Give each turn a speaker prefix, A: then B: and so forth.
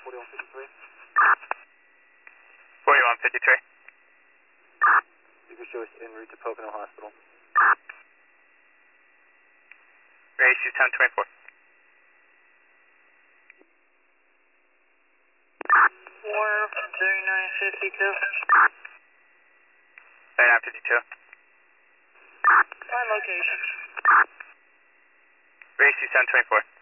A: 4153.
B: 4153.
A: You can show us en route to Pocono Hospital.
B: Race 1024.
C: 3952.
B: 3952.
C: My location.
B: Race 1024.